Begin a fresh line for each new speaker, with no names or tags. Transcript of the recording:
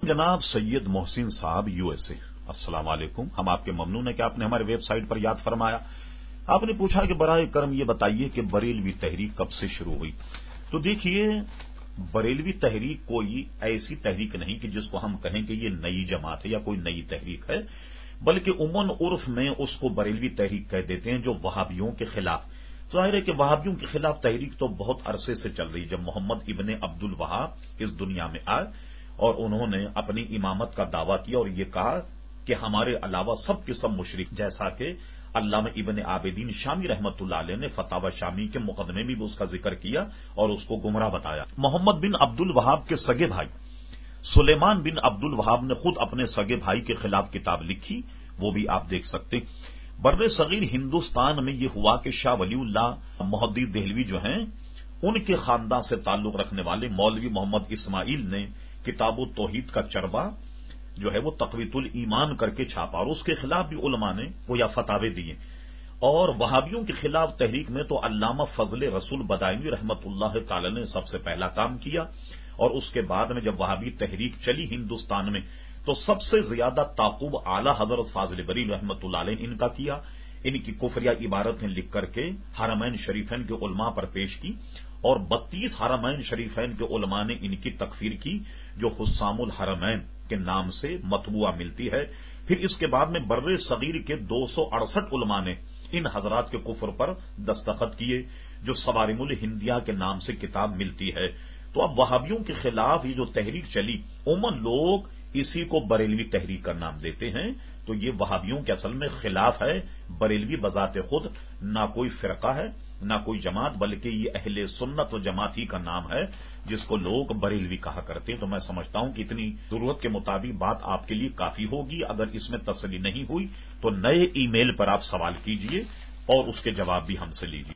जनाब सैयद मोहसिन साहब यूएसए, अस्सलाम वालेकुम। हम आपके ममनून हैं कि आपने हमारे वेबसाइट पर याद फरमाया। आपने पूछा कि बराए करम ये बताइए कि बरेलवी तहरीक कब से शुरू हुई। तो देखिए, बरेलवी तहरीक कोई ऐसी तहरीक नहीं कि जिसको हम कहें कि ये नई जमात है या कोई नई तहरीक है, बल्कि उमूमन उर्फ में उसको बरेलवी तहरीक कह देते हैं, जो वहाबियों के खिलाफ। तो जाहिर है कि वहाबियों के खिलाफ तहरीक तो बहुत अरसे से चल रही। जब मोहम्मद इब्ने अब्दुल वहाब इस दुनिया में आए और उन्होंने अपनी इमामत का दावा किया और ये कहा कि हमारे अलावा सब के सब मुशरिक, जैसा कि अल्लामा इब्ने आबिदीन शामी रहमतुल्लाह अलैह ने फतावा शामी के मुकदमे में भी उसका जिक्र किया और उसको गुमराह बताया। मोहम्मद बिन अब्दुल वहाब के सगे भाई सुलेमान बिन अब्दुल वहाब ने खुद अपने सगे भाई के खिलाफ किताब लिखी, वो भी आप देख सकते हैं। बर्रे सगीर हिंदुस्तान में यह हुआ कि शाह वलीउल्लाह मोहद्दी देहलवी जो हैं, उनके खानदान से ताल्लुक रखने वाले मौलवी मोहम्मद इस्माइल ने किताबुल तौहीद का चरबा जो है वो तक़वीतुल ईमान करके छापा और उसके खिलाफ भी उलमा ने गोया फतावे दिए। और वहाबियों के खिलाफ तहरीक में तो अल्लामा फजल रसूल बदायूं रहमतुल्लाह तआला ने सबसे पहला काम किया। और उसके बाद में जब वहाबी तहरीक चली हिंदुस्तान में, तो सबसे ज्यादा ताकुब आला हजरत फाजिल बरी रहमतुल्लाह अलैह इनका किया। इनकी कुफरिया इबारतें लिख करके हरमैन शरीफैन के उलमा पर पेश की और 32 हरमैन शरीफैन के उलमा ने इनकी तकफीर की, जो हुस्सामुल हरमैन के नाम से मतबूआ मिलती है। फिर इसके बाद में बर्रे सगीर के 268 उलमा ने इन हजरात के कुफर पर दस्तखत किए, जो सवारिमुल हिंदिया के नाम से किताब मिलती है। तो अब वहाबियों के खिलाफ ये जो तहरीक चली, उमूमन लोग इसी को बरेलवी तहरीक का नाम देते हैं। तो ये वहाबियों के असल में खिलाफ है। बरेलवी बजाते खुद ना कोई फिरका है ना कोई जमात, बल्कि ये अहले सुन्नत व जमात ही का नाम है, जिसको लोग बरेलवी कहा करते हैं। तो मैं समझता हूं कि इतनी जरूरत के मुताबिक बात आपके लिए काफी होगी। अगर इसमें तसल्ली नहीं हुई तो नए ईमेल पर आप सवाल कीजिए और उसके जवाब भी हमसे लीजिए।